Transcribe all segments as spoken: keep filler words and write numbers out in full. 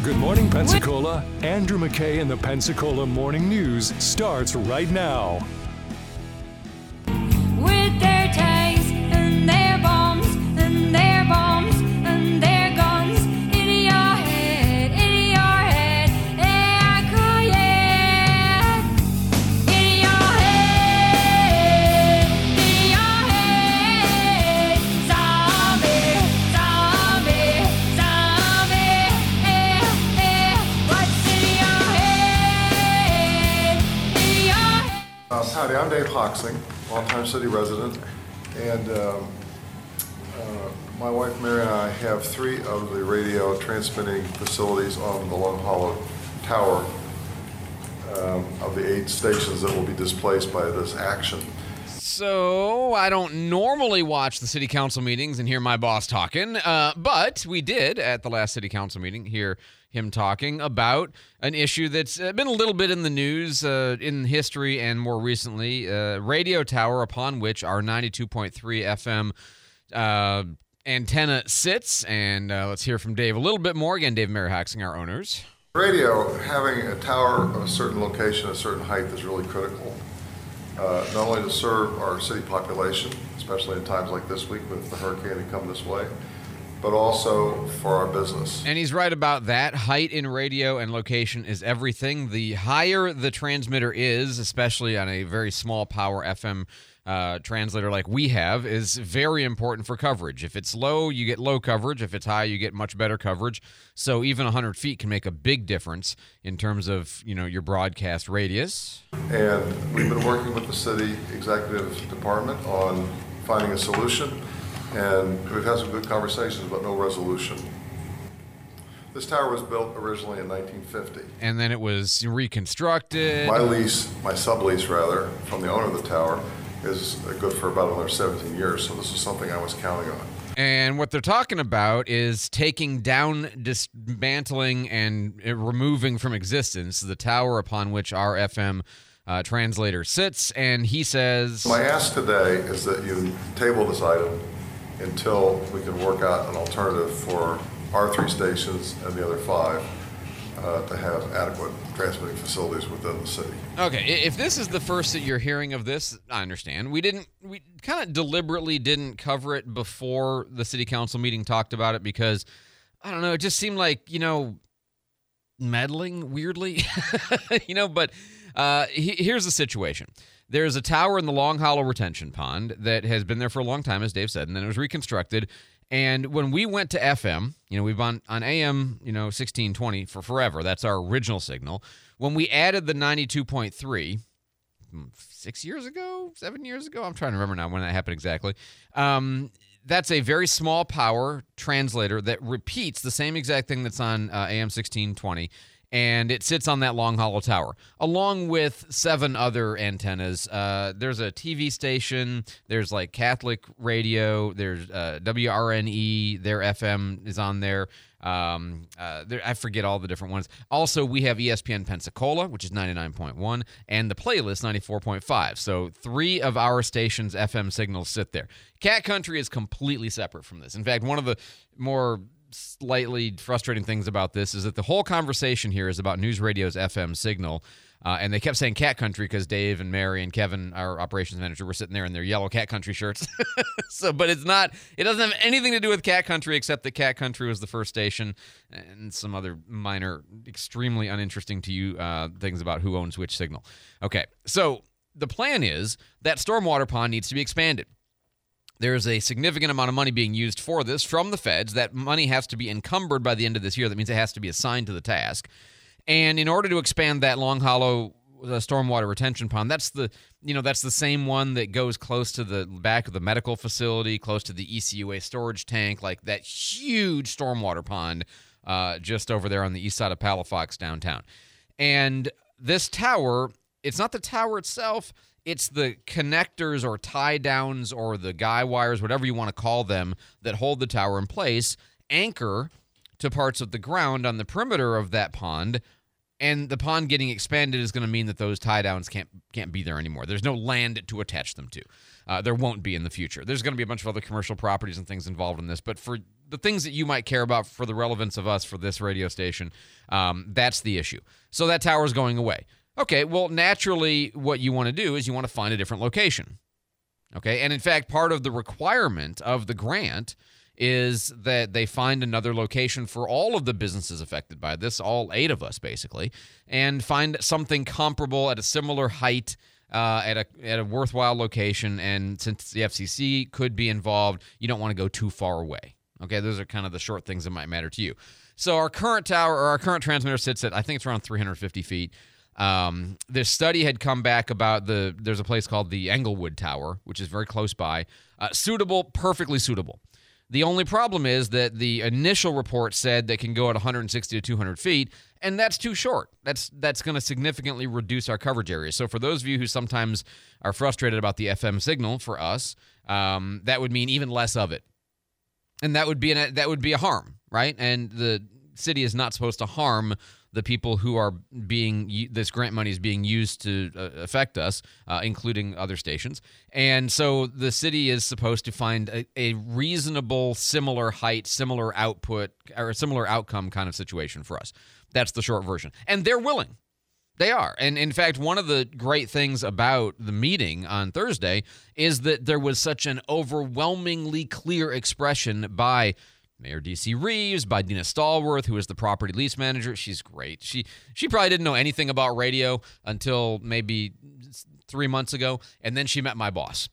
Good morning, Pensacola. Andrew McKay and the Pensacola Morning News starts right now. With their tanks and their bombs and their bombs and their guns in your head, in your head, yeah, cool, yeah. In your head, in your head, zombie, zombie, zombie, eh, eh. What's in your head, in your head? Uh, howdy, I'm Dave Hoxing, longtime city resident, and um, uh, my wife Mary and I have three of the radio transmitting facilities on the Long Hollow Tower um, of the eight stations that will be displaced by this action. So, I don't normally watch the city council meetings and hear my boss talking, uh, but we did at the last city council meeting hear him talking about an issue that's uh, been a little bit in the news uh, in history and more recently, uh, radio tower upon which our ninety-two point three F M uh, antenna sits. And uh, let's hear from Dave a little bit more. Again, Dave and Mary Hoxing, our owners. Radio, having a tower of a certain location, a certain height is really critical. Uh, not only to serve our city population, especially in times like this week with the hurricane that come this way, but also for our business. And he's right about that. Height in radio and location is everything. The higher the transmitter is, especially on a very small power F M uh, translator like we have, is very important for coverage. If it's low, you get low coverage. If it's high, you get much better coverage. So even one hundred feet can make a big difference in terms of, you know, your broadcast radius. And we've been working with the city executive department on finding a solution. And we've had some good conversations, but no resolution. This tower was built originally in nineteen fifty. And then it was reconstructed. My lease, my sublease rather, from the owner of the tower is good for about another seventeen years, so this is something I was counting on. And what they're talking about is taking down, dismantling, and uh, removing from existence the tower upon which our F M uh, translator sits. And he says, My ask today is that you table this item until we can work out an alternative for our three stations and the other five uh, to have adequate transmitting facilities within the city. okay, i- if this is the first that you're hearing of this, I understand. We didn't, we kind of deliberately didn't cover it before the city council meeting talked about it because, I don't know, it just seemed like, you know, meddling weirdly, you know, but uh, he, here's the situation. There's a tower in the Long Hollow retention pond that has been there for a long time, as Dave said, and then it was reconstructed. And when we went to F M, you know, we've been on A M, you know, sixteen twenty for forever. That's our original signal. When we added the ninety-two point three, six years ago, seven years ago, I'm trying to remember now when that happened exactly. Um, that's a very small power translator that repeats the same exact thing that's on uh, A M sixteen twenty. And it sits on that Long Hollow Tower, along with seven other antennas. Uh, there's a T V station. There's like Catholic radio. There's uh, W R N E. Their F M is on there. Um, uh, there. I forget all the different ones. Also, we have E S P N Pensacola, which is ninety-nine point one, and the Playlist, ninety-four point five. So three of our station's F M signals sit there. Cat Country is completely separate from this. In fact, one of the more slightly frustrating things about this is that the whole conversation here is about News Radio's F M signal, uh, and they kept saying Cat Country because Dave and Mary and Kevin, our operations manager, were sitting there in their yellow Cat Country shirts. So, but it's not, it doesn't have anything to do with Cat Country except that Cat Country was the first station and some other minor, extremely uninteresting to you uh, things about who owns which signal. Okay, so the plan is that stormwater pond needs to be expanded. There's a significant amount of money being used for this from the feds. That money has to be encumbered by the end of this year. That means it has to be assigned to the task. And in order to expand that Long Hollow uh, stormwater retention pond, that's the, you know, that's the same one that goes close to the back of the medical facility, close to the E C U A storage tank, like that huge stormwater pond uh, just over there on the east side of Palafox downtown. And this tower, it's not the tower itself. It's the connectors or tie downs or the guy wires, whatever you want to call them, that hold the tower in place, anchor to parts of the ground on the perimeter of that pond. And the pond getting expanded is going to mean that those tie downs can't can't be there anymore. There's no land to attach them to. Uh, there won't be in the future. There's going to be a bunch of other commercial properties and things involved in this. But for the things that you might care about for the relevance of us for this radio station, um, that's the issue. So that tower is going away. Okay, well, naturally, what you want to do is you want to find a different location. Okay, and in fact, part of the requirement of the grant is that they find another location for all of the businesses affected by this, all eight of us, basically, and find something comparable at a similar height, uh, at a at a worthwhile location. And since the F C C could be involved, you don't want to go too far away. Okay, those are kind of the short things that might matter to you. So our current tower, or our current transmitter sits at, I think it's around three hundred fifty feet. Um, this study had come back about the, there's a place called the Englewood Tower, which is very close by. Uh, suitable, perfectly suitable. The only problem is that the initial report said they can go at one hundred sixty to two hundred feet, and that's too short. That's that's going to significantly reduce our coverage area. So for those of you who sometimes are frustrated about the F M signal, for us, um, that would mean even less of it. And that would be an, that would be a harm, right? And the city is not supposed to harm the people who are being, this grant money is being used to uh, affect us, uh, including other stations. And so the city is supposed to find a, a reasonable, similar height, similar output, or a similar outcome kind of situation for us. That's the short version. And they're willing. They are. And in fact, one of the great things about the meeting on Thursday is that there was such an overwhelmingly clear expression by Mayor D C Reeves, by Dina Stallworth, who is the property lease manager. She's great. She she probably didn't know anything about radio until maybe three months ago, and then she met my boss.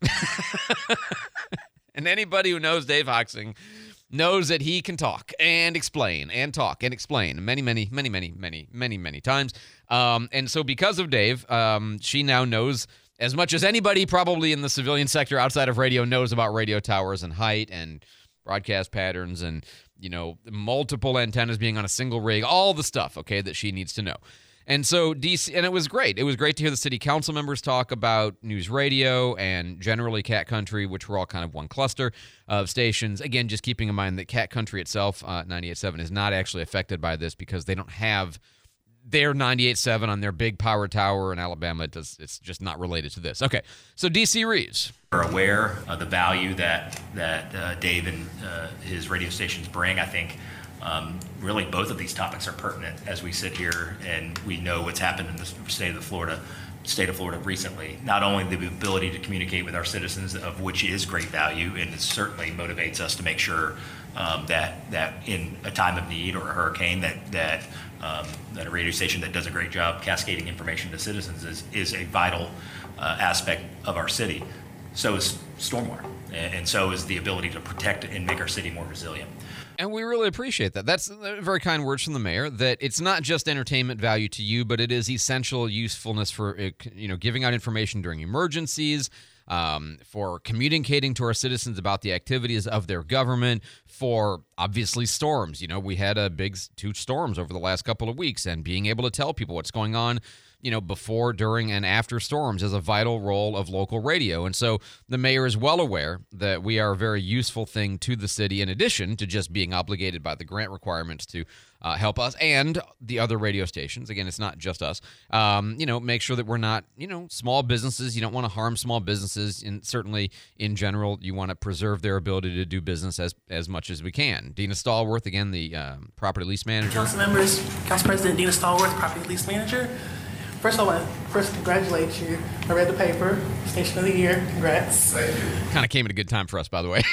And anybody who knows Dave Hoxing knows that he can talk and explain and talk and explain many, many, many, many, many, many, many times. Um, and so because of Dave, um, she now knows as much as anybody probably in the civilian sector outside of radio knows about radio towers and height and broadcast patterns and, you know, multiple antennas being on a single rig, all the stuff, okay, that she needs to know. And so D C, and it was great. It was great to hear the city council members talk about news radio and generally Cat Country, which were all kind of one cluster of stations. Again, just keeping in mind that Cat Country itself, uh, ninety-eight point seven, is not actually affected by this because they don't have their ninety-eight point seven on their big power tower in Alabama. It does, it's just not related to this. Okay, so D C Reeves. We're aware of the value that, that uh, Dave and uh, his radio stations bring. I think Um, really, both of these topics are pertinent as we sit here and we know what's happened in the state of the Florida, state of Florida recently. Not only the ability to communicate with our citizens, of which is great value, and it certainly motivates us to make sure um, that that in a time of need or a hurricane, that that um, that a radio station that does a great job cascading information to citizens is is a vital uh, aspect of our city. So is stormwater, and, and so is the ability to protect and make our city more resilient. And we really appreciate that. That's very kind words from the mayor, that it's not just entertainment value to you, but it is essential usefulness for, you know, giving out information during emergencies, um, for communicating to our citizens about the activities of their government, for obviously storms. You know, we had a big two storms over the last couple of weeks, and being able to tell people what's going on, you know, before, during, and after storms is a vital role of local radio. And so the mayor is well aware that we are a very useful thing to the city, in addition to just being obligated by the grant requirements to uh, help us and the other radio stations. Again, it's not just us. Um, you know, make sure that we're not, you know, small businesses. You don't want to harm small businesses. And certainly, in general, you want to preserve their ability to do business as, as much as we can. Dina Stallworth, again, the um, property lease manager. Council members, Council President Dina Stallworth, property lease manager. First, I want to first congratulate you. I read the paper, Station of the Year. Congrats. Thank you. Kind of came at a good time for us, by the way.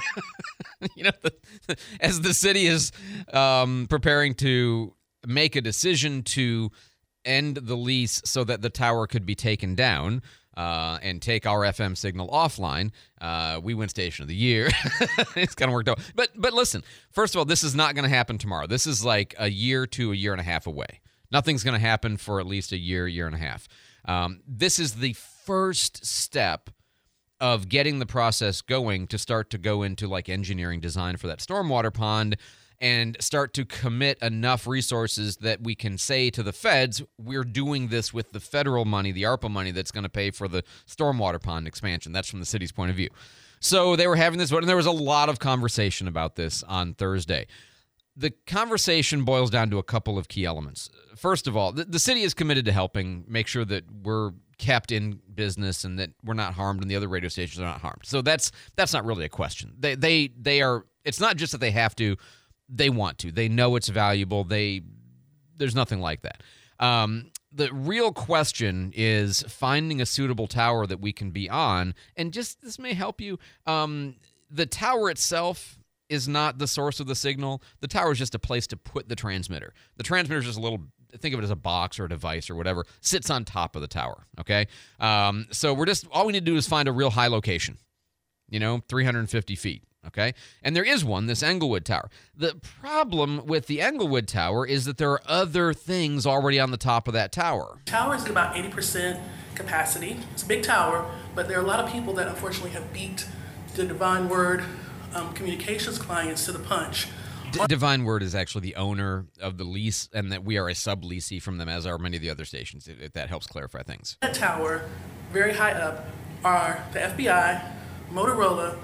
You know, the, as the city is um, preparing to make a decision to end the lease so that the tower could be taken down uh, and take our F M signal offline, uh, we win Station of the Year. It's kind of worked out. But but listen, first of all, this is not going to happen tomorrow. This is like a year to a year and a half away. Nothing's going to happen for at least a year, year and a half. Um, this is the first step of getting the process going to start to go into like engineering design for that stormwater pond and start to commit enough resources that we can say to the feds, we're doing this with the federal money, the ARPA money that's going to pay for the stormwater pond expansion. That's from the city's point of view. So they were having this vote, and there was a lot of conversation about this on Thursday. The conversation boils down to a couple of key elements. First of all, the, the city is committed to helping make sure that we're kept in business and that we're not harmed and the other radio stations are not harmed. So that's that's not really a question. They they they are It's not just that they have to, they want to. They know it's valuable. They There's nothing like that. Um, the real question is finding a suitable tower that we can be on, and just this may help you. Um, the tower itself is not the source of the signal. The tower is just a place to put the transmitter. The transmitter is just a little, think of it as a box or a device or whatever, sits on top of the tower, okay? Um, so we're just, all we need to do is find a real high location, you know, three hundred fifty feet. Okay, and there is one, this Englewood Tower. The problem with the Englewood Tower is that there are other things already on the top of that tower. The tower is at about eighty percent capacity. It's a big tower, but there are a lot of people that unfortunately have beat the Divine Word um, communications clients to the punch. D- Divine Word is actually the owner of the lease, and that we are a sub-leasee from them, as are many of the other stations, if that helps clarify things. That tower, very high up, are the F B I, Motorola,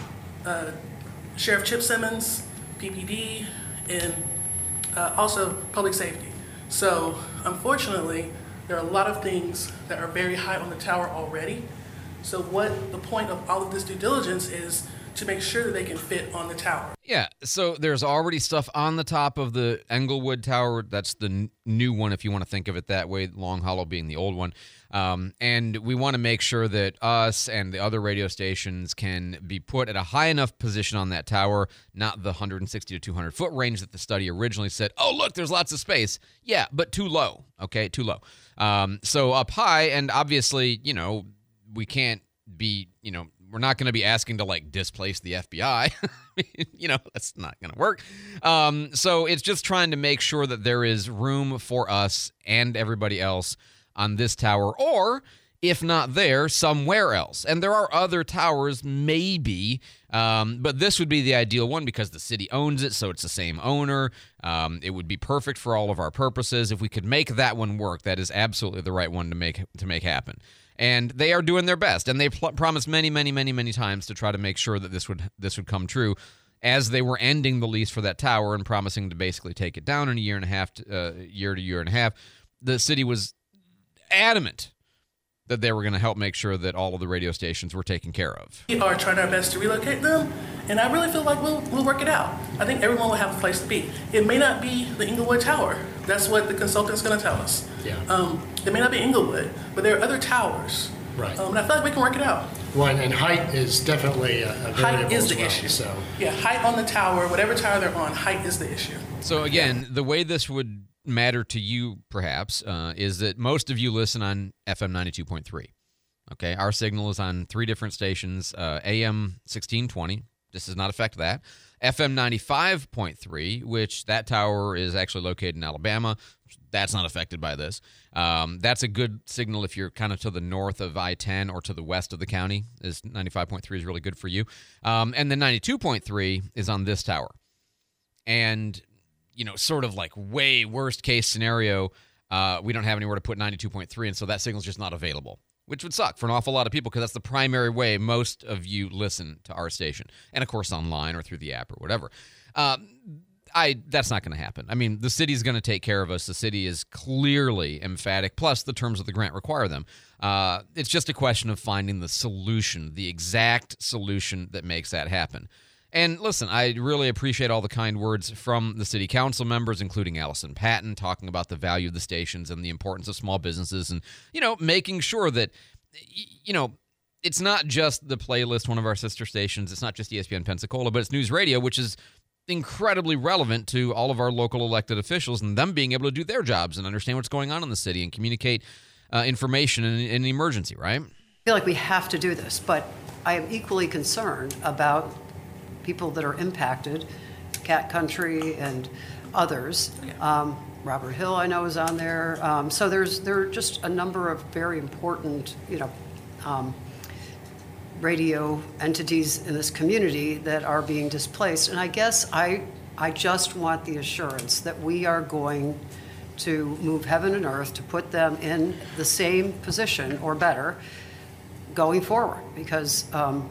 Uh, Sheriff Chip Simmons, P P D, and uh, also public safety. So unfortunately, there are a lot of things that are very high on the tower already. So what the point of all of this due diligence is to make sure that they can fit on the tower. Yeah, so there's already stuff on the top of the Englewood Tower. That's the n- new one, if you want to think of it that way, Long Hollow being the old one. Um, and we want to make sure that us and the other radio stations can be put at a high enough position on that tower, not the one hundred sixty to two hundred foot range that the study originally said, oh, look, there's lots of space. Yeah, but too low, okay, too low. Um, so up high, and obviously, you know, we can't be, you know, we're not going to be asking to, like, displace the F B I. You know, that's not going to work. Um, so it's just trying to make sure that there is room for us and everybody else on this tower, or if not there, somewhere else. And there are other towers, maybe, um, but this would be the ideal one because the city owns it, so it's the same owner. Um, it would be perfect for all of our purposes. If we could make that one work, that is absolutely the right one to make to make happen. And they are doing their best, and they pl- promised many, many, many, many times to try to make sure that this would this would come true as they were ending the lease for that tower and promising to basically take it down in a year and a half, to, uh, year to year and a half. The city was adamant that they were going to help make sure that all of the radio stations were taken care of. We are trying our best to relocate them, and I really feel like we'll, we'll work it out. I think everyone will have a place to be. It may not be the Englewood Tower. That's what the consultant's going to tell us. Yeah. Um, it may not be Englewood, but there are other towers. Right. Um, and I feel like we can work it out. One, and height is definitely a, a variable Height is as the well, issue. So. Yeah, height on the tower, whatever tower they're on, height is the issue. So again, the way this would matter to you, perhaps, uh, is that most of you listen on F M ninety-two point three. Okay, our signal is on three different stations, uh, A M sixteen twenty. This does not affect that. F M ninety-five point three, which that tower is actually located in Alabama. That's not affected by this. Um, that's a good signal if you're kind of to the north of I ten or to the west of the county. Is ninety-five point three is really good for you. Um, and then ninety-two point three is on this tower. And, you know, sort of like way worst case scenario, uh, we don't have anywhere to put ninety-two point three, and so that signal's just not available, which would suck for an awful lot of people because that's the primary way most of you listen to our station. And, of course, online or through the app or whatever. Um, I that's not going to happen. I mean, the city's going to take care of us. The city is clearly emphatic, plus the terms of the grant require them. Uh, it's just a question of finding the solution, the exact solution that makes that happen. And listen, I really appreciate all the kind words from the city council members, including Allison Patton, talking about the value of the stations and the importance of small businesses and, you know, making sure that, you know, it's not just the playlist, one of our sister stations. It's not just E S P N Pensacola, but it's News Radio, which is incredibly relevant to all of our local elected officials and them being able to do their jobs and understand what's going on in the city and communicate uh, information in, in an emergency, right? I feel like we have to do this, but I am equally concerned about people that are impacted, Cat Country and others. Um, Robert Hill, I know, is on there. Um, so there's there are just a number of very important, you know, um, radio entities in this community that are being displaced. And I guess I I just want the assurance that we are going to move heaven and earth to put them in the same position or better going forward, because um,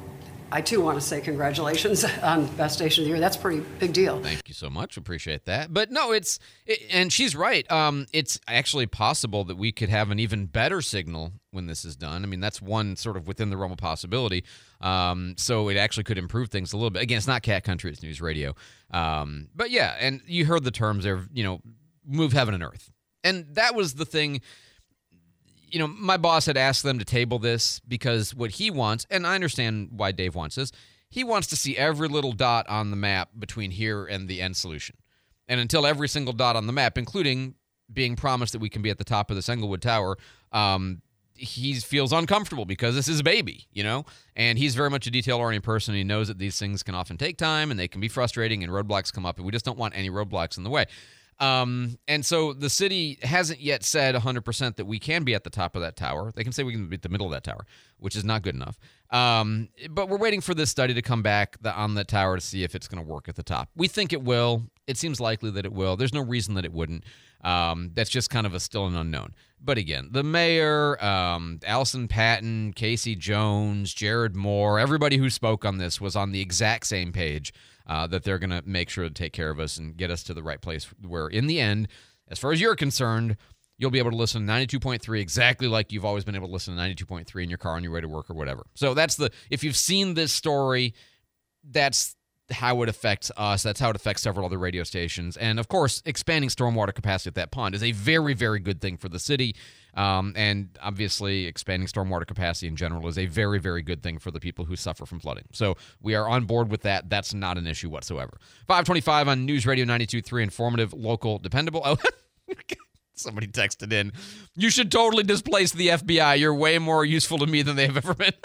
I too want to say congratulations on Best Station of the Year. That's a pretty big deal. Thank you so much. Appreciate that. But no, it's it, and she's right. Um, it's actually possible that we could have an even better signal when this is done. I mean, that's one sort of within the realm of possibility. Um, so it actually could improve things a little bit. Again, it's not Cat Country, it's News Radio. Um, but yeah, and you heard the terms there. You know, move heaven and earth, and that was the thing. You know, my boss had asked them to table this because what he wants, and I understand why Dave wants this, he wants to see every little dot on the map between here and the end solution. And until every single dot on the map, including being promised that we can be at the top of this Englewood Tower, um, he feels uncomfortable because this is a baby, you know? And he's very much a detail-oriented person. And he knows that these things can often take time and they can be frustrating and roadblocks come up, and we just don't want any roadblocks in the way. Um, and so the city hasn't yet said one hundred percent that we can be at the top of that tower. They can say we can be at the middle of that tower, which is not good enough. Um, but we're waiting for this study to come back the, on that tower to see if it's going to work at the top. We think it will. It seems likely that it will. There's no reason that it wouldn't. Um, that's just kind of a still an unknown. But again, the mayor, um, Allison Patton, Casey Jones, Jared Moore, everybody who spoke on this was on the exact same page. Uh, that they're going to make sure to take care of us and get us to the right place where, in the end, as far as you're concerned, you'll be able to listen to ninety-two point three exactly like you've always been able to listen to ninety-two point three in your car on your way to work or whatever. So that's the, if you've seen this story, that's how it affects us. That's how it affects several other radio stations. And, of course, expanding stormwater capacity at that pond is a very, very good thing for the city. Um, and, obviously, expanding stormwater capacity in general is a very, very good thing for the people who suffer from flooding. So we are on board with that. That's not an issue whatsoever. five twenty-five on News Radio ninety-two point three, informative, local, dependable. Oh, somebody texted in, you should totally displace the F B I. You're way more useful to me than they've ever been.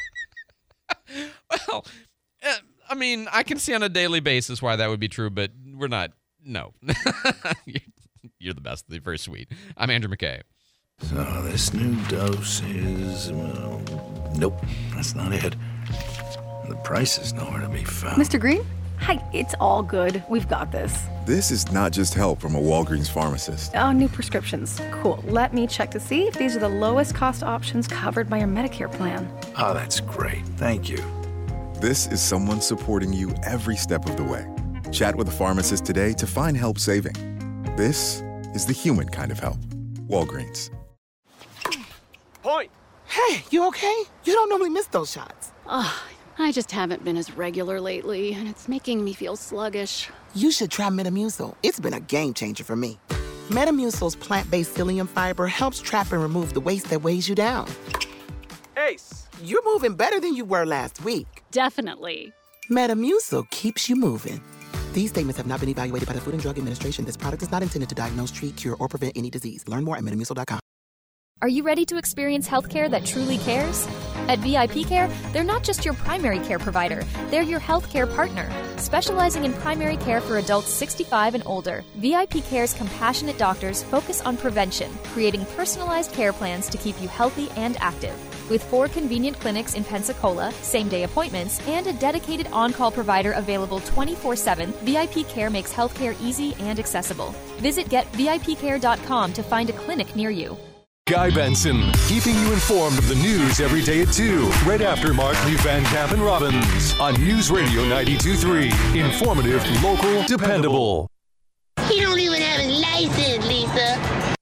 Well, uh, I mean, I can see on a daily basis why that would be true, but we're not. No. You're the best. You're very sweet. I'm Andrew McKay. So this new dose is, well, nope, that's not it. The price is nowhere to be found. Mister Green? Hi, it's all good. We've got this. This is not just help from a Walgreens pharmacist. Oh, new prescriptions. Cool. Let me check to see if these are the lowest cost options covered by your Medicare plan. Oh, that's great. Thank you. This is someone supporting you every step of the way. Chat with a pharmacist today to find help saving. This is the human kind of help. Walgreens. Point. Hey, you okay? You don't normally miss those shots. Ugh, I just haven't been as regular lately, and it's making me feel sluggish. You should try Metamucil. It's been a game changer for me. Metamucil's plant-based psyllium fiber helps trap and remove the waste that weighs you down. Ace, you're moving better than you were last week. Definitely. Metamucil keeps you moving. These statements have not been evaluated by the Food and Drug Administration. This product is not intended to diagnose, treat, cure, or prevent any disease. Learn more at metamucil dot com. Are you ready to experience healthcare that truly cares? At V I P Care, they're not just your primary care provider, they're your healthcare partner. Specializing in primary care for adults sixty-five and older, V I P Care's compassionate doctors focus on prevention, creating personalized care plans to keep you healthy and active. With four convenient clinics in Pensacola, same-day appointments, and a dedicated on-call provider available twenty-four seven, V I P Care makes healthcare easy and accessible. Visit get V I P care dot com to find a clinic near you. Guy Benson, keeping you informed of the news every day at two, right after Markley, Van Camp, and Robbins on News Radio ninety-two point three. Informative, local, dependable. He don't even have his license, Lisa.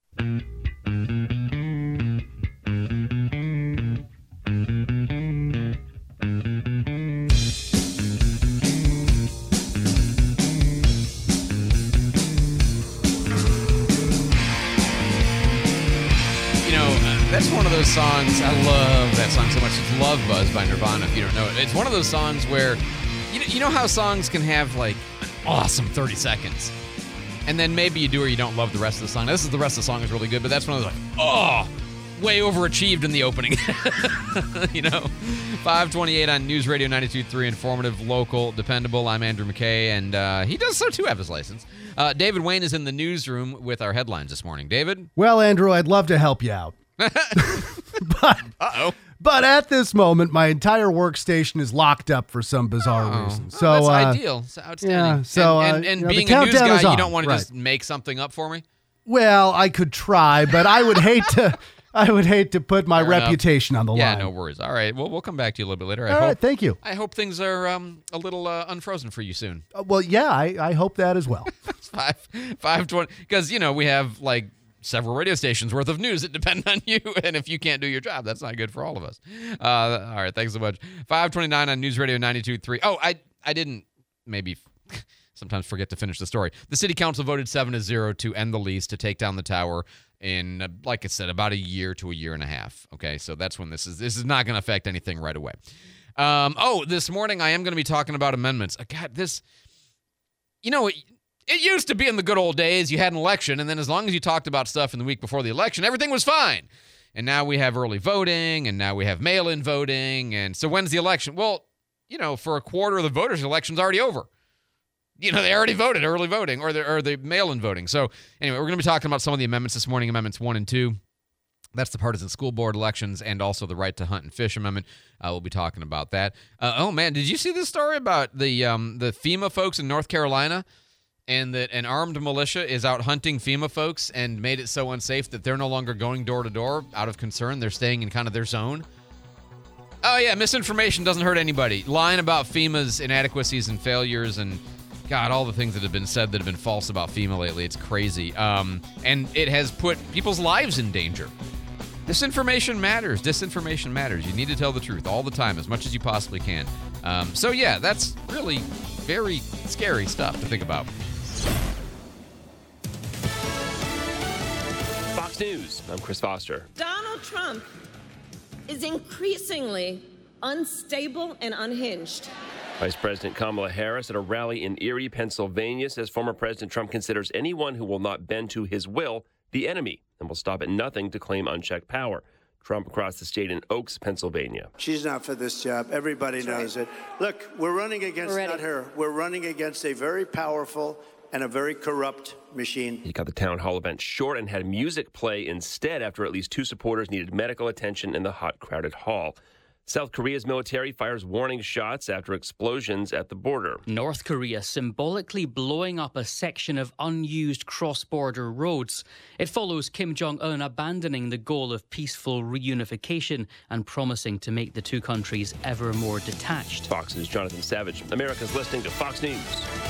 That's one of those songs, I love that song so much. It's Love Buzz by Nirvana, if you don't know it. It's one of those songs where, you know, you know how songs can have, like, an awesome thirty seconds, and then maybe you do or you don't love the rest of the song. This is the rest of the song is really good, but that's one of those, like, oh, way overachieved in the opening. You know? five twenty-eight on News Radio ninety-two point three, informative, local, dependable. I'm Andrew McKay, and uh, he does so too have his license. Uh, David Wayne is in the newsroom with our headlines this morning. David? Well, Andrew, I'd love to help you out. but Uh-oh. But at this moment, my entire workstation is locked up for some bizarre Oh. reason. Oh, So that's uh, ideal. It's outstanding. Yeah, so, and uh, and, and you know, the being a news countdown guy, is you on. don't want to Right. just make something up for me? Well, I could try, but I would hate to I would hate to put my Fair enough. reputation on the Yeah, line. no worries. All right. Well, we'll come back to you a little bit later. I All hope, right, thank you. I hope things are um, a little uh, unfrozen for you soon. Uh, well, yeah, I, I hope that as well. It's five, five twenty. Because, you know, we have like several radio stations worth of news that depend on you. And if you can't do your job, that's not good for all of us. Uh, all right. Thanks so much. five twenty-nine on News Radio ninety-two point three. Oh, I, I didn't maybe sometimes forget to finish the story. The city council voted seven to zero to end the lease to take down the tower in, uh, like I said, about a year to a year and a half. Okay, so that's when this is. This is not going to affect anything right away. Um, oh, this morning I am going to be talking about amendments. Uh, God, this, you know, it, it used to be in the good old days. You had an election, and then as long as you talked about stuff in the week before the election, everything was fine. And now we have early voting, and now we have mail-in voting. And so when's the election? Well, you know, for a quarter of the voters, the election's already over. You know, they already voted early voting or the, or the mail-in voting. So anyway, we're going to be talking about some of the amendments this morning, Amendments one and two. That's the partisan school board elections and also the right to hunt and fish amendment. Uh, we'll be talking about that. Uh, oh, man, did you see this story about the um, the FEMA folks in North Carolina and that an armed militia is out hunting FEMA folks and made it so unsafe that they're no longer going door to door out of concern? They're staying in kind of their zone. Oh, yeah, misinformation doesn't hurt anybody. Lying about FEMA's inadequacies and failures and God, all the things that have been said that have been false about FEMA lately, it's crazy. Um, and it has put people's lives in danger. Disinformation matters. Disinformation matters. You need to tell the truth all the time, as much as you possibly can. Um, so, yeah, that's really very scary stuff to think about. Fox News, I'm Chris Foster. Donald Trump is increasingly unstable and unhinged. Vice President Kamala Harris at a rally in Erie, Pennsylvania, says former President Trump considers anyone who will not bend to his will the enemy and will stop at nothing to claim unchecked power. Trump across the state in Oaks, Pennsylvania. She's not for this job. Everybody knows it. Look, we're running against We're not her. We're running against a very powerful and a very corrupt machine. He cut the town hall event short and had music play instead after at least two supporters needed medical attention in the hot, crowded hall. South Korea's military fires warning shots after explosions at the border. North Korea symbolically blowing up a section of unused cross-border roads. It follows Kim Jong-un abandoning the goal of peaceful reunification and promising to make the two countries ever more detached. Fox's Jonathan Savage. America's listening to Fox News.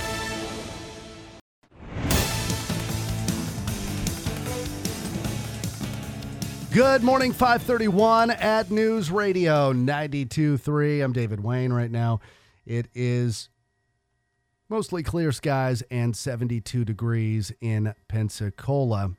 Good morning, five thirty-one at News Radio ninety-two point three. I'm David Wayne right now. It is mostly clear skies and seventy-two degrees in Pensacola.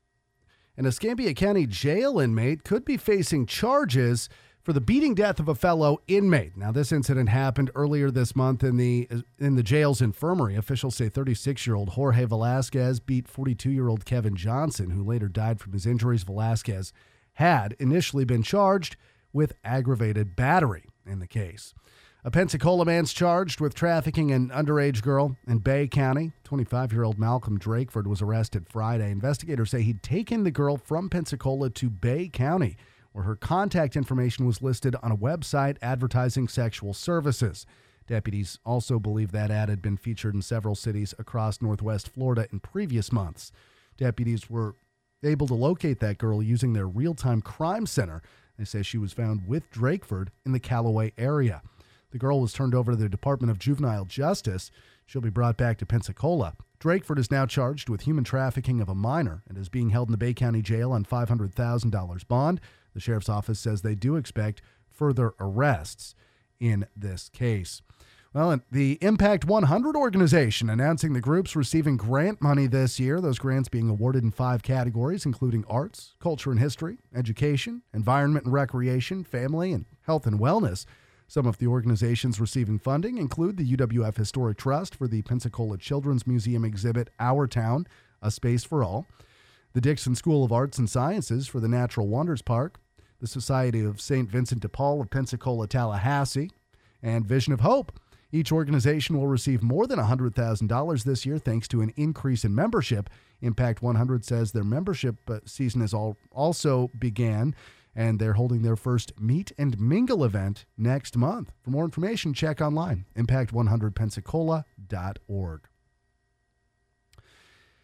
An Escambia County jail inmate could be facing charges for the beating death of a fellow inmate. Now, this incident happened earlier this month in the in the jail's infirmary. Officials say thirty-six-year-old Jorge Velasquez beat forty-two-year-old Kevin Johnson, who later died from his injuries. Velasquez had initially been charged with aggravated battery in the case. A Pensacola man's charged with trafficking an underage girl in Bay County. twenty-five-year-old Malcolm Drakeford was arrested Friday. Investigators say he'd taken the girl from Pensacola to Bay County, where her contact information was listed on a website advertising sexual services. Deputies also believe that ad had been featured in several cities across Northwest Florida in previous months. Deputies were able to locate that girl using their real-time crime center. They say she was found with Drakeford in the Callaway area. The girl was turned over to the Department of Juvenile Justice. She'll be brought back to Pensacola. Drakeford is now charged with human trafficking of a minor and is being held in the Bay County Jail on five hundred thousand dollars bond. The sheriff's office says they do expect further arrests in this case. Well, the Impact one hundred organization announcing the groups receiving grant money this year. Those grants being awarded in five categories, including arts, culture and history, education, environment and recreation, family, and health and wellness. Some of the organizations receiving funding include the U W F Historic Trust for the Pensacola Children's Museum exhibit, Our Town, A Space for All, the Dixon School of Arts and Sciences for the Natural Wonders Park, the Society of Saint Vincent de Paul of Pensacola, Tallahassee, and Vision of Hope. Each organization will receive more than one hundred thousand dollars this year thanks to an increase in membership. Impact one hundred says their membership season has all also began, and they're holding their first Meet and Mingle event next month. For more information, check online, impact one hundred pensacola dot org.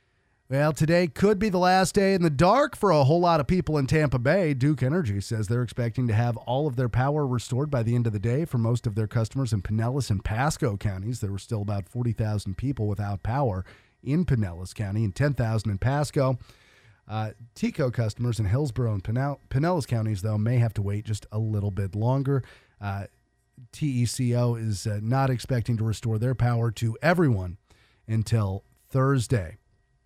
Well, today could be the last day in the dark for a whole lot of people in Tampa Bay. Duke Energy says they're expecting to have all of their power restored by the end of the day for most of their customers in Pinellas and Pasco counties. There were still about forty thousand people without power in Pinellas County and ten thousand in Pasco. Uh, T C O customers in Hillsborough and Pinell- Pinellas counties, though, may have to wait just a little bit longer. Uh, T E C O is uh, not expecting to restore their power to everyone until Thursday.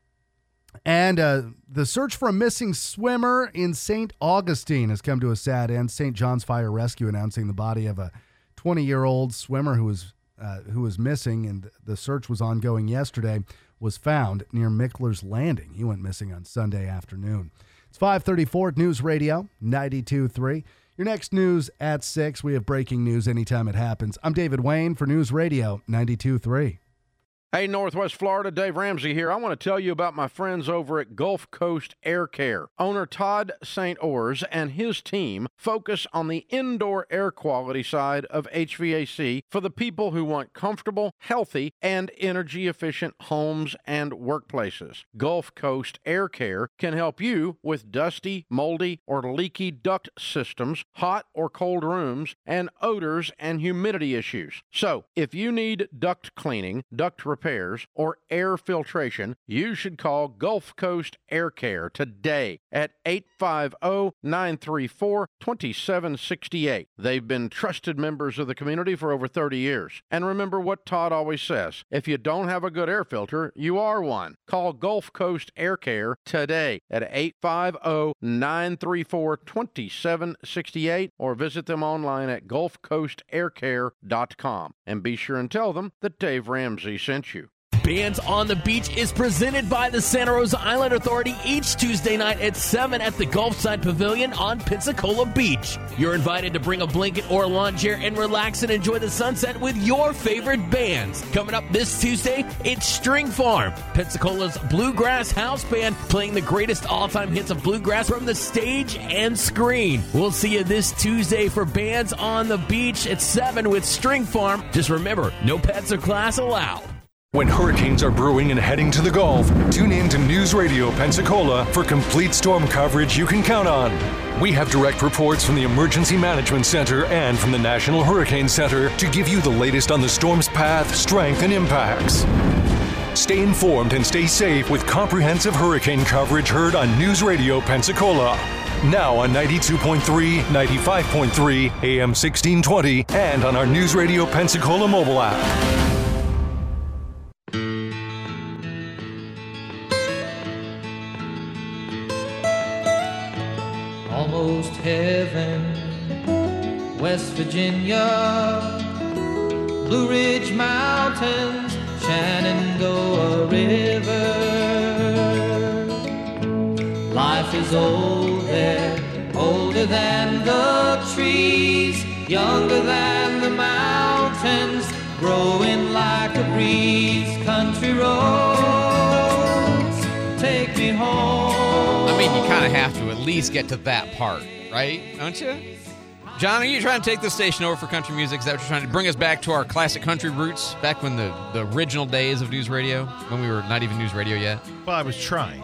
And uh, the search for a missing swimmer in Saint Augustine has come to a sad end. Saint John's Fire Rescue announcing the body of a twenty-year-old swimmer who was uh, who was missing, and the search was ongoing yesterday, was found near Mickler's Landing. He went missing on Sunday afternoon. It's five thirty-four at News Radio ninety-two point three. Your next news at six. We have breaking news anytime it happens. I'm David Wayne for News Radio ninety-two point three. Hey, Northwest Florida, Dave Ramsey here. I want to tell you about my friends over at Gulf Coast Air Care. Owner Todd Saint Ors and his team focus on the indoor air quality side of H V A C for the people who want comfortable, healthy, and energy-efficient homes and workplaces. Gulf Coast Air Care can help you with dusty, moldy, or leaky duct systems, hot or cold rooms, and odors and humidity issues. So, if you need duct cleaning, duct repair, repairs, or air filtration, you should call Gulf Coast Air Care today at eight five zero, nine three four, two seven six eight. They've been trusted members of the community for over thirty years. And remember what Todd always says, if you don't have a good air filter, you are one. Call Gulf Coast Air Care today at eight five zero, nine three four, two seven six eight or visit them online at gulf coast air care dot com. And be sure and tell them that Dave Ramsey sent you. Bands on the Beach is presented by the Santa Rosa Island Authority each Tuesday night at seven at the Gulfside Pavilion on Pensacola Beach. You're invited to bring a blanket or lawn chair and relax and enjoy the sunset with your favorite bands. Coming up this Tuesday, it's String Farm, Pensacola's bluegrass house band, playing the greatest all-time hits of bluegrass from the stage and screen. We'll see you this Tuesday for Bands on the Beach at seven with String Farm. Just remember, no pets or class allowed. When hurricanes are brewing and heading to the Gulf, tune in to News Radio Pensacola for complete storm coverage you can count on. We have direct reports from the Emergency Management Center and from the National Hurricane Center to give you the latest on the storm's path, strength, and impacts. Stay informed and stay safe with comprehensive hurricane coverage heard on News Radio Pensacola. Now on ninety-two point three, ninety-five point three, A M sixteen twenty, and on our News Radio Pensacola mobile app. Almost heaven, West Virginia, Blue Ridge Mountains, Shenandoah River. Life is old there, older than the trees, younger than the mountains, growing like a breeze. Country roads, take me home. I mean, you kind of have to at least get to that part, right? Don't you? John, are you trying to take the station over for country music? Is that what you're trying to bring us back to our classic country roots, back when the, the original days of News Radio, when we were not even News Radio yet? Well, I was trying.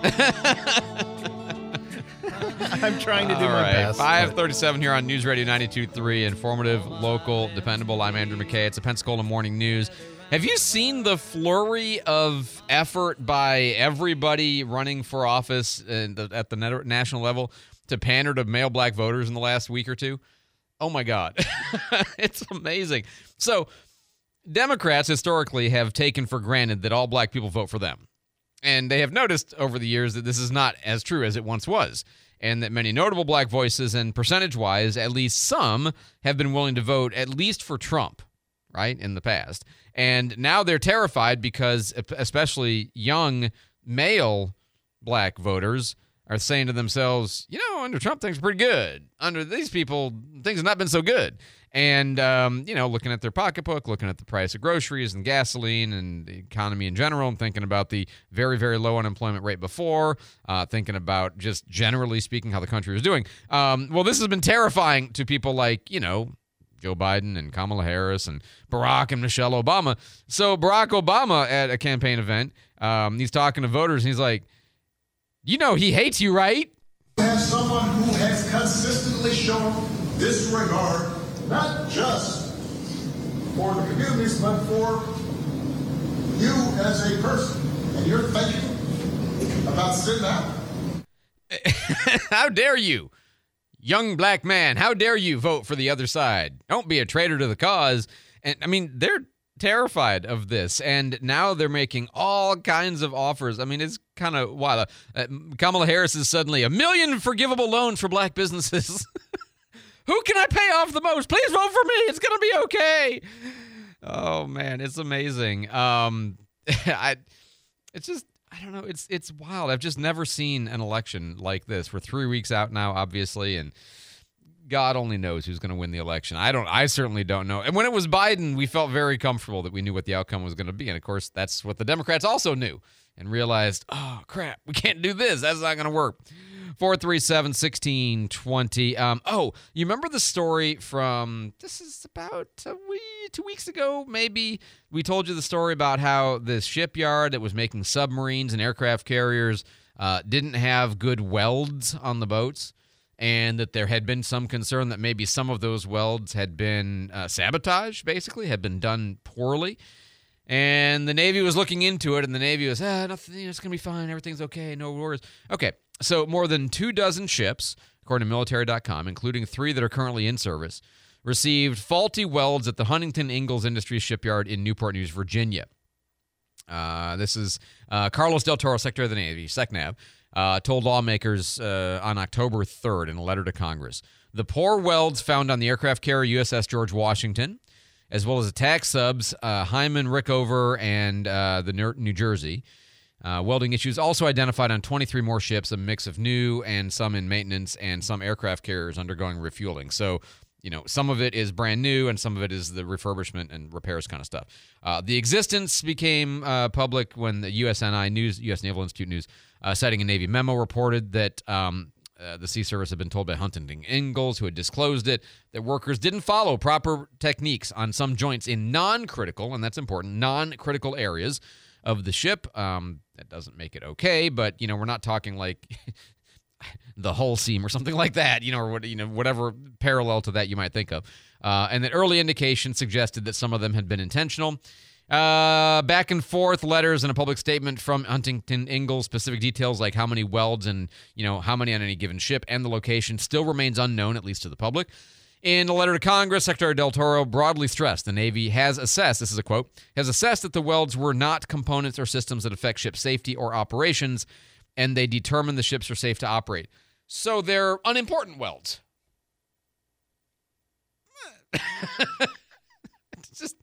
I'm trying to do All my right. best. five thirty-seven here on News Radio ninety-two point three, informative, local, dependable. I'm Andrew McKay. It's a Pensacola Morning News. Have you seen the flurry of effort by everybody running for office at the, at the national level to pander to male black voters in the last week or two? Oh, my God. It's amazing. So Democrats historically have taken for granted that all black people vote for them. And they have noticed over the years that this is not as true as it once was, and that many notable black voices, and percentage-wise, at least some, have been willing to vote at least for Trump, right, in the past. And now they're terrified because especially young male black voters are saying to themselves, you know, under Trump, things are pretty good. Under these people, things have not been so good. And, um, you know, looking at their pocketbook, looking at the price of groceries and gasoline and the economy in general, and thinking about the very, very low unemployment rate before, uh, thinking about just generally speaking how the country was doing. Um, well, this has been terrifying to people like, you know, Joe Biden and Kamala Harris and Barack and Michelle Obama. So Barack Obama at a campaign event, um, he's talking to voters and he's like, You know he hates you, right? As someone who has consistently shown disregard, not just for the communities, but for you as a person, and you're thinking about sitting out. How dare you, young black man? How dare you vote for the other side? Don't be a traitor to the cause. And I mean, they're terrified of this, and now they're making all kinds of offers. I mean, it's kind of wild. Uh, Kamala Harris is suddenly a million forgivable loans for black businesses. Who can I pay off the most? Please vote for me. It's gonna be okay. Oh man, it's amazing. Um, I, it's just, I don't know. It's it's wild. I've just never seen an election like this. We're three weeks out now, obviously, and God only knows who's going to win the election. I don't. I certainly don't know. And when it was Biden, we felt very comfortable that we knew what the outcome was going to be. And of course, that's what the Democrats also knew and realized, oh crap, we can't do this. That's not going to work. four three seven, one six two zero. Um, oh, you remember the story from, this is about a week, two weeks ago, maybe? We told you the story about how this shipyard that was making submarines and aircraft carriers uh, didn't have good welds on the boats, and that there had been some concern that maybe some of those welds had been uh, sabotaged, basically, had been done poorly. And the Navy was looking into it, and the Navy was, ah, nothing, you know, it's going to be fine, everything's okay, no worries. Okay, so more than two dozen ships, according to military dot com, including three that are currently in service, received faulty welds at the Huntington Ingalls Industries Shipyard in Newport News, Virginia. Uh, this is uh, Carlos Del Toro, Secretary of the Navy, SecNav, uh, told lawmakers uh, on October third in a letter to Congress. The poor welds found on the aircraft carrier U S S George Washington, as well as attack subs uh, Hyman Rickover and uh, the New Jersey. Uh, welding issues also identified on twenty-three more ships, a mix of new and some in maintenance, and some aircraft carriers undergoing refueling. So, you know, some of it is brand new, and some of it is the refurbishment and repairs kind of stuff. Uh, the existence became uh, public when the U S N I News, U S Naval Institute News, uh, citing a Navy memo, reported that um, uh, the Sea Service had been told by Huntington Ingalls, who had disclosed it, that workers didn't follow proper techniques on some joints in non-critical, and that's important, non-critical areas of the ship. Um, that doesn't make it okay, but, you know, we're not talking like the hull seam or something like that, you know, or what, you know, whatever parallel to that you might think of. Uh, and that early indications suggested that some of them had been intentional. Uh, back and forth letters and a public statement from Huntington Ingalls, specific details like how many welds and, you know, how many on any given ship and the location still remains unknown, at least to the public. In a letter to Congress, Secretary Del Toro broadly stressed the Navy has assessed, this is a quote, has assessed that the welds were not components or systems that affect ship safety or operations, and they determined the ships are safe to operate. So they're unimportant welds. It's just,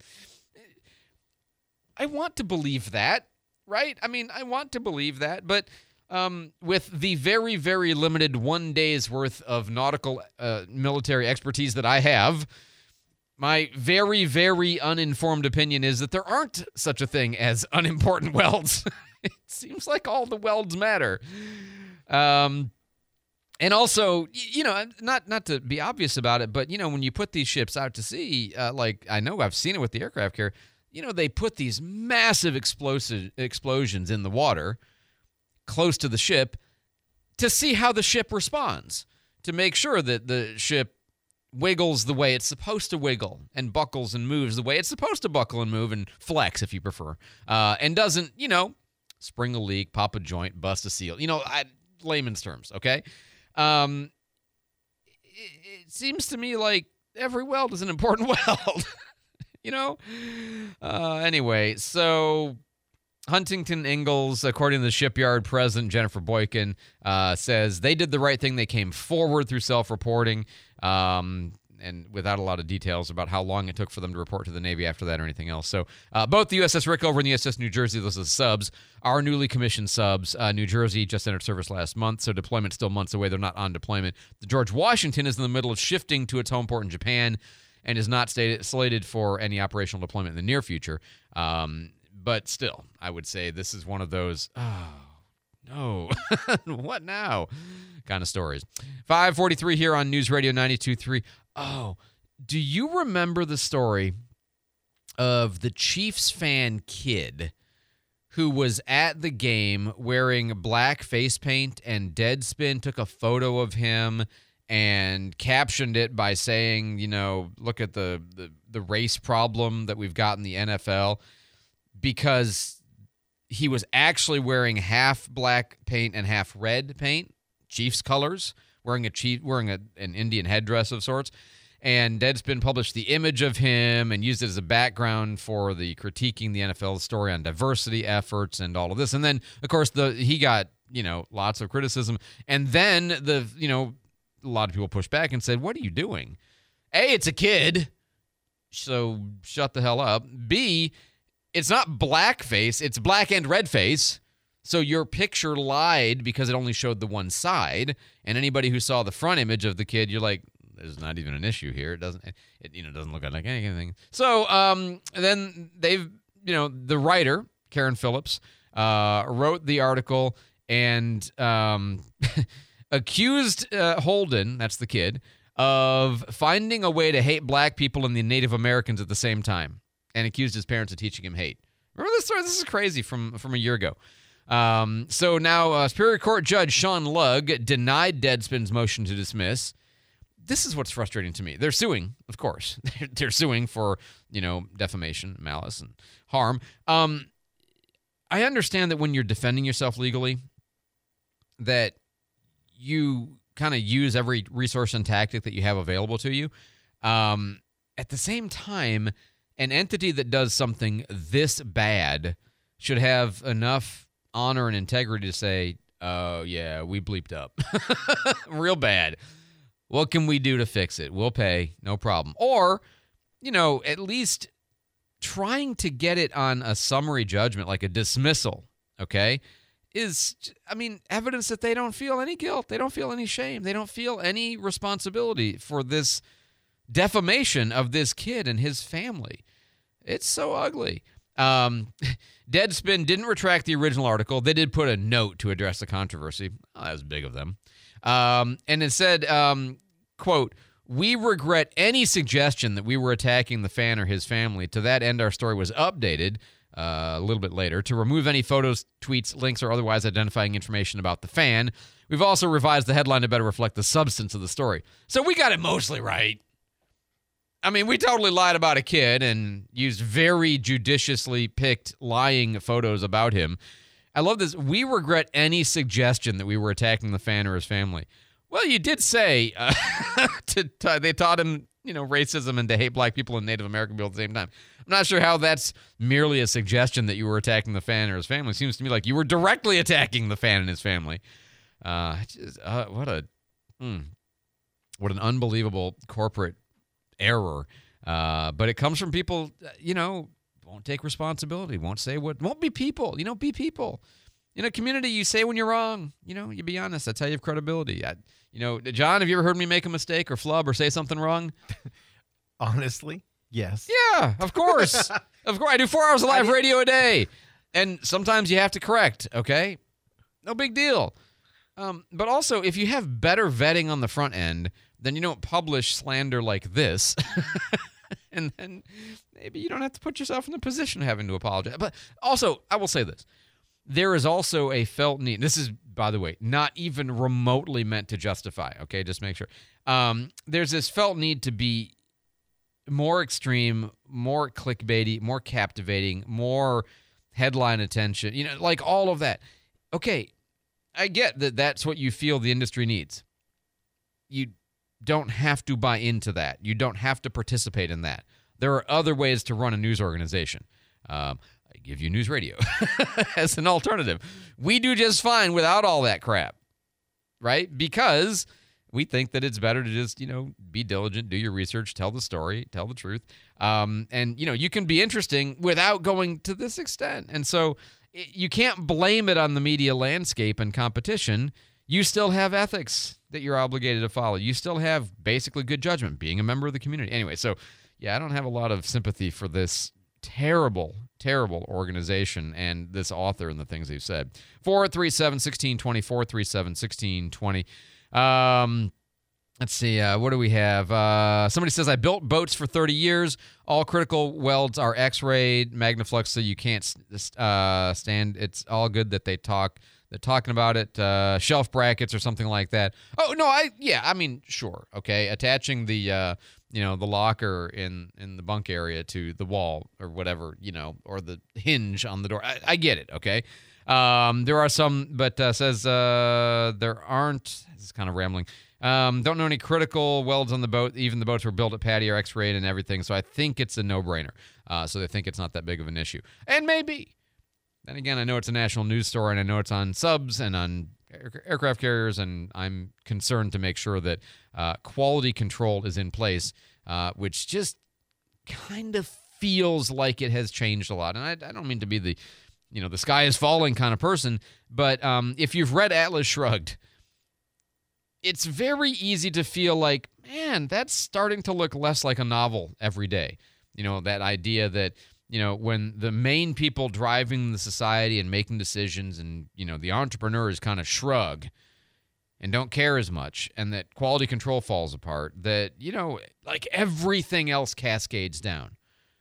I want to believe that, right? I mean, I want to believe that, but Um, with the very, very limited one day's worth of nautical uh, military expertise that I have, my very, very uninformed opinion is that there aren't such a thing as unimportant welds. It seems like all the welds matter. Um, and also, you know, not not to be obvious about it, but, you know, when you put these ships out to sea, uh, like I know I've seen it with the aircraft carrier, you know, they put these massive explosive explosions in the water close to the ship to see how the ship responds, to make sure that the ship wiggles the way it's supposed to wiggle and buckles and moves the way it's supposed to buckle and move and flex, if you prefer, uh, and doesn't, you know, spring a leak, pop a joint, bust a seal, you know, I, layman's terms, okay? Um, it, it seems to me like every weld is an important weld, you know? Uh, anyway, so Huntington Ingalls, according to the shipyard president, Jennifer Boykin, uh, says they did the right thing. They came forward through self-reporting, um, and without a lot of details about how long it took for them to report to the Navy after that or anything else. So uh, both the U S S Rickover and the U S S New Jersey, those are the subs, are newly commissioned subs. Uh, New Jersey just entered service last month, so deployment's still months away. They're not on deployment. The George Washington is in the middle of shifting to its home port in Japan and is not stated, slated for any operational deployment in the near future. Um But still, I would say this is one of those, oh, no, what now kind of stories. five forty-three here on News Radio ninety-two point three. Oh, do you remember the story of the Chiefs fan kid who was at the game wearing black face paint, and Deadspin took a photo of him and captioned it by saying, you know, look at the, the, the race problem that we've got in the N F L, because he was actually wearing half black paint and half red paint, Chiefs colors, wearing a chief, wearing a, an Indian headdress of sorts. And Deadspin published the image of him and used it as a background for the critiquing the N F L story on diversity efforts and all of this. And then, of course, the he got, you know, lots of criticism. And then the, you know, a lot of people pushed back and said, what are you doing? A, it's a kid, so shut the hell up. B, it's not blackface, it's black and red face. So your picture lied because it only showed the one side. And anybody who saw the front image of the kid, you're like, there's not even an issue here. It doesn't, it, you know, doesn't look like anything. So um, then they've, you know, the writer, Karen Phillips, uh, wrote the article and um, accused uh, Holden, that's the kid, of finding a way to hate black people and the Native Americans at the same time, and accused his parents of teaching him hate. Remember this story? This is crazy from, from a year ago. Um, so now uh, Superior Court Judge Sean Lugg denied Deadspin's motion to dismiss. This is what's frustrating to me. They're suing, of course. They're, they're suing for, you know, defamation, malice, and harm. Um, I understand that when you're defending yourself legally, that you kind of use every resource and tactic that you have available to you. Um, at the same time, an entity that does something this bad should have enough honor and integrity to say, oh, yeah, we bleeped up. Real bad. What can we do to fix it? We'll pay, no problem. Or, you know, at least trying to get it on a summary judgment, like a dismissal, okay, is, I mean, evidence that they don't feel any guilt. They don't feel any shame. They don't feel any responsibility for this defamation of this kid and his family. It's so ugly. Um, Deadspin didn't retract the original article. They did put a note to address the controversy. Oh, that was big of them. Um, and it said, um, quote, we regret any suggestion that we were attacking the fan or his family. To that end, our story was updated uh, a little bit later to remove any photos, tweets, links, or otherwise identifying information about the fan. We've also revised the headline to better reflect the substance of the story. So we got it mostly right. I mean, we totally lied about a kid and used very judiciously picked lying photos about him. I love this. We regret any suggestion that we were attacking the fan or his family. Well, you did say uh, to, to, they taught him, you know, racism and to hate black people and Native American people at the same time. I'm not sure how that's merely a suggestion that you were attacking the fan or his family. It seems to me like you were directly attacking the fan and his family. Uh, just, uh, what a, mm, what an unbelievable corporate error. Uh, but it comes from people, you know, won't take responsibility, won't say what, won't be people, you know, be people. In a community, you say when you're wrong, you know, you be honest. That's how you have credibility. I, you know, John, have you ever heard me make a mistake or flub or say something wrong? Honestly, yes. Yeah, of course. Of course. I do four hours of live radio a day. And sometimes you have to correct, okay? No big deal. Um, but also, if you have better vetting on the front end, then you don't publish slander like this. And then maybe you don't have to put yourself in the position of having to apologize. But also, I will say this. There is also a felt need. This is, by the way, not even remotely meant to justify, okay? Just make sure. Um, there's this felt need to be more extreme, more clickbaity, more captivating, more headline attention, you know, like all of that. Okay, I get that that's what you feel the industry needs. You don't have to buy into that. You don't have to participate in that. There are other ways to run a news organization. Um, I give you news radio as an alternative. We do just fine without all that crap, right? Because we think that it's better to just, you know, be diligent, do your research, tell the story, tell the truth. Um, and, you know, you can be interesting without going to this extent. And so you can't blame it on the media landscape and competition. You still have ethics that you're obligated to follow. You still have basically good judgment, being a member of the community. Anyway, so, yeah, I don't have a lot of sympathy for this terrible, terrible organization and this author and the things they've said. four three seven, one six two zero, four three seven, one six two zero. Um, Let's see. Uh, what do we have? Uh, somebody says, I built boats for thirty years. All critical welds are X-rayed, Magnaflux, so you can't uh, stand. It's all good that they talk. They're talking about it. Uh, shelf brackets or something like that. Oh, no, I yeah, I mean, sure. Okay, attaching the, uh, you know, the locker in, in the bunk area to the wall or whatever, you know, or the hinge on the door. I, I get it, okay? Um, there are some, but uh, says uh, there aren't. This is kind of rambling. Um, don't know any critical welds on the boat. Even the boats were built at Patty are X-rayed and everything, so I think it's a no-brainer. Uh, so they think it's not that big of an issue. And maybe. Then again, I know it's a national news story, and I know it's on subs and on air- aircraft carriers, and I'm concerned to make sure that uh, quality control is in place, uh, which just kind of feels like it has changed a lot. And I, I don't mean to be the, you know, the sky is falling kind of person, but um, if you've read Atlas Shrugged, it's very easy to feel like, man, that's starting to look less like a novel every day. You know, that idea that, you know, when the main people driving the society and making decisions and, you know, the entrepreneurs kind of shrug and don't care as much, and that quality control falls apart, that, you know, like everything else cascades down.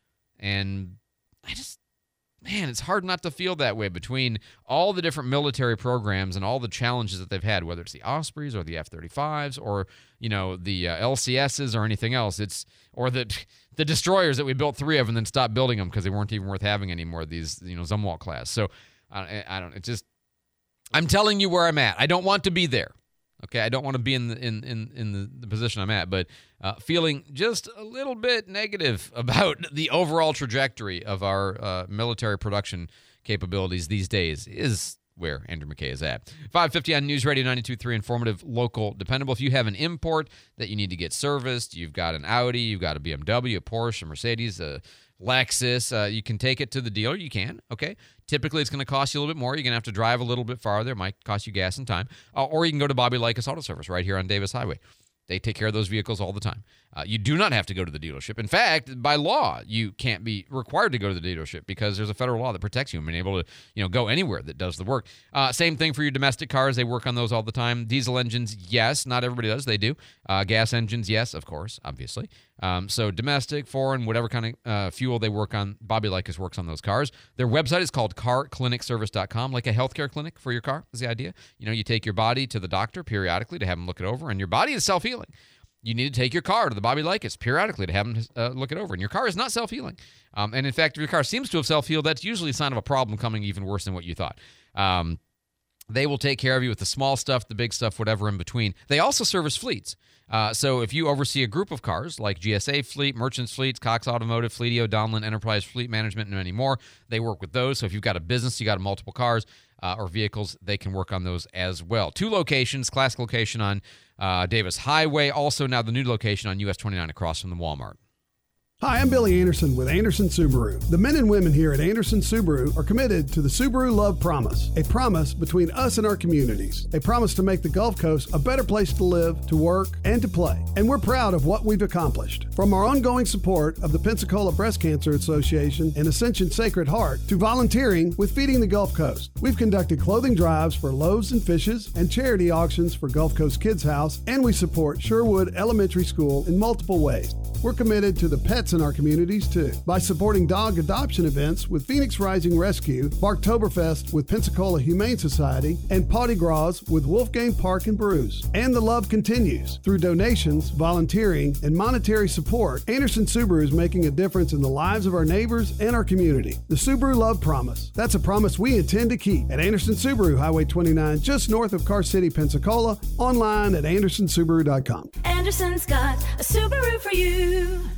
And I just, man, it's hard not to feel that way between all the different military programs and all the challenges that they've had, whether it's the Ospreys or the F thirty-fives or, you know, the uh, L C S's or anything else. It's or the the destroyers that we built three of and then stopped building them because they weren't even worth having anymore. These, you know, Zumwalt class. So I, I don't. It's just I'm telling you where I'm at. I don't want to be there. Okay, I don't want to be in the in in, in the, the position I'm at, but uh, feeling just a little bit negative about the overall trajectory of our uh, military production capabilities these days is where Andrew McKay is at. five fifty on News Radio ninety-two point three, informative, local, dependable. If you have an import that you need to get serviced, you've got an Audi, you've got a B M W, a Porsche, a Mercedes, a Lexus, uh, you can take it to the dealer. You can, okay? Typically, it's going to cost you a little bit more. You're going to have to drive a little bit farther. It might cost you gas and time. Uh, or you can go to Bobby Likas Auto Service right here on Davis Highway. They take care of those vehicles all the time. Uh, you do not have to go to the dealership. In fact, by law, you can't be required to go to the dealership because there's a federal law that protects you and being able to, you know, go anywhere that does the work. Uh, same thing for your domestic cars. They work on those all the time. Diesel engines, yes. Not everybody does. They do. Uh, gas engines, yes, of course, obviously. Um, so domestic, foreign, whatever kind of uh, fuel they work on, Bobby Likas works on those cars. Their website is called car clinic service dot com, like a healthcare clinic for your car is the idea. You know, you take your body to the doctor periodically to have them look it over, and your body is self-healing. You need to take your car to the Bobby Likas periodically to have them uh, look it over. And your car is not self-healing. Um, and in fact, if your car seems to have self-healed, that's usually a sign of a problem coming even worse than what you thought. Um, they will take care of you with the small stuff, the big stuff, whatever in between. They also service fleets. Uh, so if you oversee a group of cars like G S A Fleet, Merchants Fleets, Cox Automotive, Fleetio, Donlin, Enterprise Fleet Management, and many more, they work with those. So if you've got a business, you got multiple cars uh, or vehicles, they can work on those as well. Two locations, classic location on uh, Davis Highway. Also now the new location on U S twenty-nine across from the Walmart. Hi, I'm Billy Anderson with Anderson Subaru. The men and women here at Anderson Subaru are committed to the Subaru Love Promise, a promise between us and our communities, a promise to make the Gulf Coast a better place to live, to work, and to play. And we're proud of what we've accomplished. From our ongoing support of the Pensacola Breast Cancer Association and Ascension Sacred Heart to volunteering with Feeding the Gulf Coast. We've conducted clothing drives for Loaves and Fishes and charity auctions for Gulf Coast Kids House, and we support Sherwood Elementary School in multiple ways. We're committed to the pets in our communities, too, by supporting dog adoption events with Phoenix Rising Rescue, Barktoberfest with Pensacola Humane Society, and Potty Gras with Wolfgang Park and Brews. And the love continues. Through donations, volunteering, and monetary support, Anderson Subaru is making a difference in the lives of our neighbors and our community. The Subaru Love Promise. That's a promise we intend to keep at Anderson Subaru, Highway twenty-nine, just north of Car City, Pensacola, online at anderson subaru dot com. Anderson's got a Subaru for you.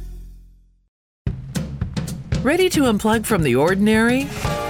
Ready to unplug from the ordinary?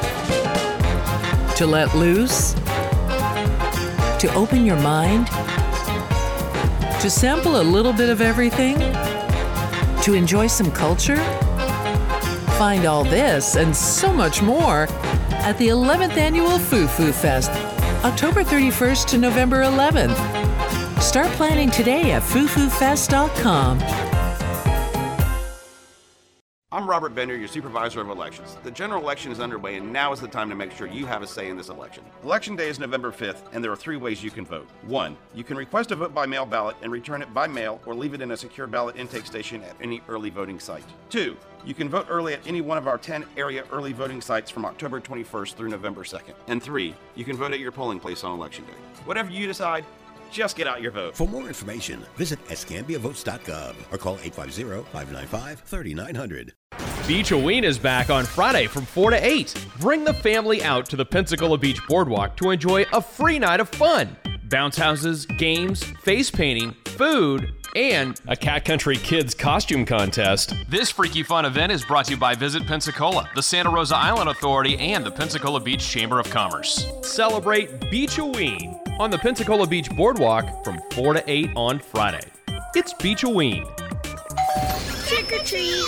To let loose? To open your mind? To sample a little bit of everything? To enjoy some culture? Find all this and so much more at the eleventh Annual Foo Foo Fest, October thirty-first to November eleventh. Start planning today at foo foo fest dot com. I'm Robert Bender, your supervisor of elections. The general election is underway, and now is the time to make sure you have a say in this election. Election day is November fifth, and there are three ways you can vote. One, you can request a vote by mail ballot and return it by mail or leave it in a secure ballot intake station at any early voting site. Two, you can vote early at any one of our ten area early voting sites from October twenty-first through November second. And three, you can vote at your polling place on election day. Whatever you decide, just get out your vote. For more information, visit escambia votes dot gov or call eight five zero, five nine five, three nine zero zero. Beach-A-Ween is back on Friday from four to eight. Bring the family out to the Pensacola Beach Boardwalk to enjoy a free night of fun. Bounce houses, games, face painting, food, and a Cat Country Kids costume contest. This freaky fun event is brought to you by Visit Pensacola, the Santa Rosa Island Authority, and the Pensacola Beach Chamber of Commerce. Celebrate Beach-A-Ween on the Pensacola Beach Boardwalk from four to eight on Friday. It's Beach-A-Ween. Trick or treat!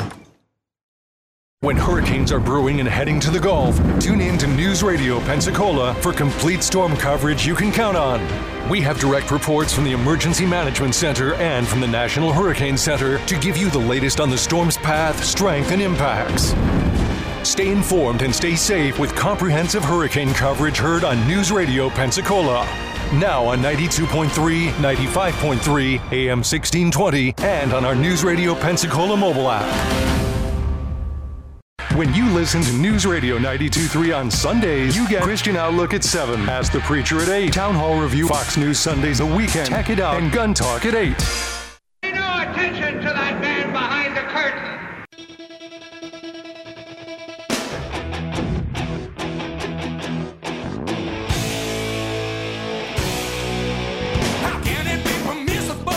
When hurricanes are brewing and heading to the Gulf, tune in to News Radio Pensacola for complete storm coverage you can count on. We have direct reports from the Emergency Management Center and from the National Hurricane Center to give you the latest on the storm's path, strength, and impacts. Stay informed and stay safe with comprehensive hurricane coverage heard on News Radio Pensacola. Now on ninety-two point three, ninety-five point three, A M sixteen twenty, and on our News Radio Pensacola mobile app. When you listen to News Radio ninety-two point three on Sundays, you get Christian Outlook at seven, Ask the Preacher at eight, Town Hall Review, Fox News Sundays, The Weekend, Tech It Out, and Gun Talk at eight. Pay no attention to that man behind the curtain. How can it be permissible?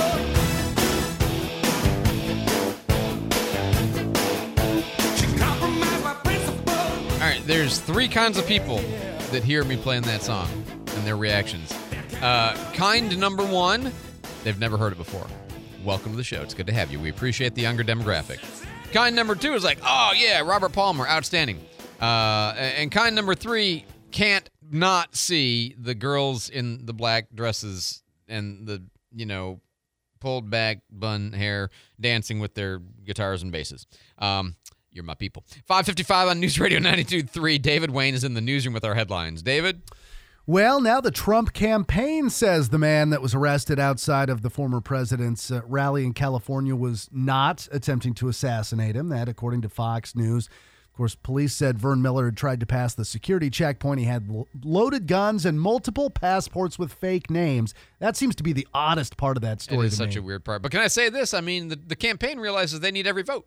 All right, there's three kinds of people that hear me playing that song and their reactions. Uh, kind number one, they've never heard it before. Welcome to the show. It's good to have you. We appreciate the younger demographic. Kind number two is like, oh, yeah, Robert Palmer, outstanding. Uh, and kind number three can't not see the girls in the black dresses and the, you know, pulled back bun hair dancing with their guitars and basses. Um, You're my people. five fifty-five on News Radio ninety-two point three. David Wayne is in the newsroom with our headlines. David? Well, now the Trump campaign says the man that was arrested outside of the former president's uh, rally in California was not attempting to assassinate him. That, according to Fox News. Of course, police said Vern Miller had tried to pass the security checkpoint. He had lo- loaded guns and multiple passports with fake names. That seems to be the oddest part of that story It is to such me. a weird part. But can I say this? I mean, the, the campaign realizes they need every vote.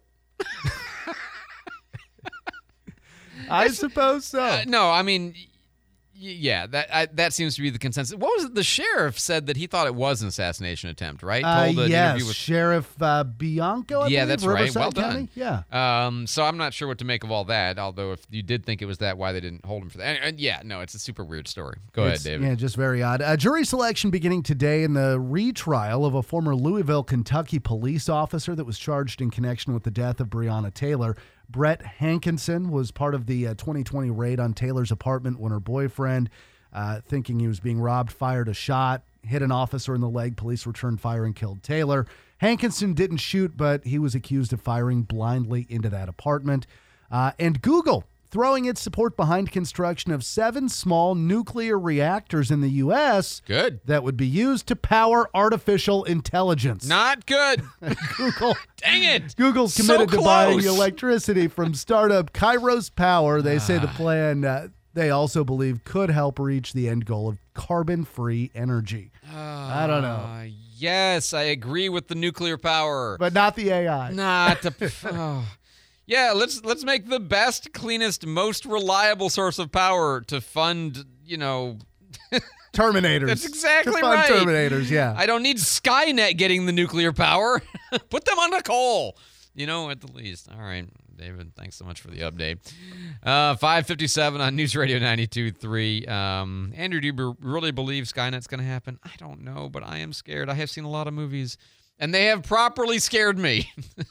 I suppose so. Uh, no, I mean, y- yeah, that I, that seems to be the consensus. What was it? The sheriff said that he thought it was an assassination attempt, right? Uh, Told an yes, interview with Sheriff uh, Bianco, I yeah, believe, that's right. Riverside Well County. done. Yeah. Um, so I'm not sure what to make of all that. Although, if you did think it was that, why they didn't hold him for that? And, and yeah, no, it's a super weird story. Go It's- ahead, David. Yeah, just very odd. A jury selection beginning today in the retrial of a former Louisville, Kentucky police officer that was charged in connection with the death of Breonna Taylor. Brett Hankinson was part of the uh, twenty twenty raid on Taylor's apartment when her boyfriend, uh, thinking he was being robbed, fired a shot, hit an officer in the leg. Police returned fire and killed Taylor. Hankinson didn't shoot, but he was accused of firing blindly into that apartment. Uh, and Google throwing its support behind construction of seven small nuclear reactors in the U S Good. That would be used to power artificial intelligence. Not good. Google. Dang it. Google's So committed to buying close. electricity from startup Kairos Power. They say the plan, uh, they also believe, could help reach the end goal of carbon-free energy. I don't know. Uh, yes, I agree with the nuclear power. But not the A I. Not the. oh. Yeah, let's let's make the best, cleanest, most reliable source of power to fund, you know, Terminators. That's exactly To fund right. Terminators, yeah. I don't need Skynet getting the nuclear power. Put them on a coal, you know, at the least. All right, David, thanks so much for the update. Uh, five fifty-seven on News Radio ninety-two point three. Um, Andrew, do you really believe Skynet's going to happen? I don't know, but I am scared. I have seen a lot of movies, and they have properly scared me.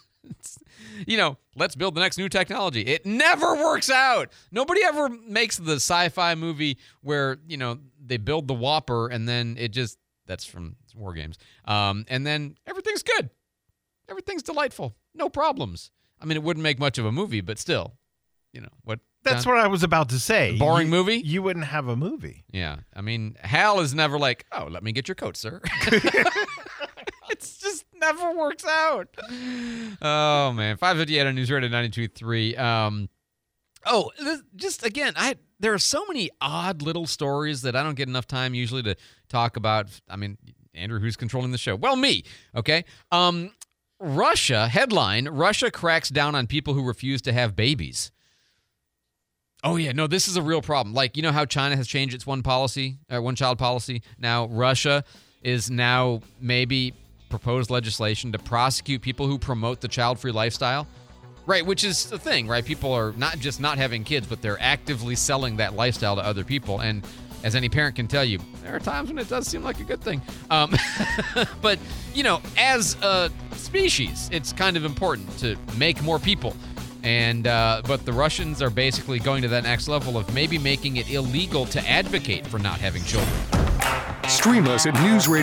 You know, let's build the next new technology. It never works out. Nobody ever makes the sci-fi movie where, you know, they build the Whopper and then it just, that's from War Games. Um, and then everything's good. Everything's delightful. No problems. I mean, it wouldn't make much of a movie, but still, you know what? That's John? what I was about to say. Boring you, movie? You wouldn't have a movie. Yeah. I mean, Hal is never like, oh, let me get your coat, sir. It's just never works out. Oh, man. five fifty-eight on News Radio ninety-two point three. Um, oh, this, just again, I there are so many odd little stories that I don't get enough time usually to talk about. I mean, Andrew, who's controlling the show? Well, me. Okay. Um, Russia, headline, Russia cracks down on people who refuse to have babies. Oh, yeah. No, this is a real problem. Like, you know how China has changed its one policy, uh, one-child policy? Now, Russia is now maybe proposed legislation to prosecute people who promote the child-free lifestyle. Right, which is the thing, right? People are not just not having kids, but they're actively selling that lifestyle to other people. And as any parent can tell you, there are times when it does seem like a good thing. Um, but, you know, as a species, it's kind of important to make more people. And uh, but the Russians are basically going to that next level of maybe making it illegal to advocate for not having children. Stream us at News Radio.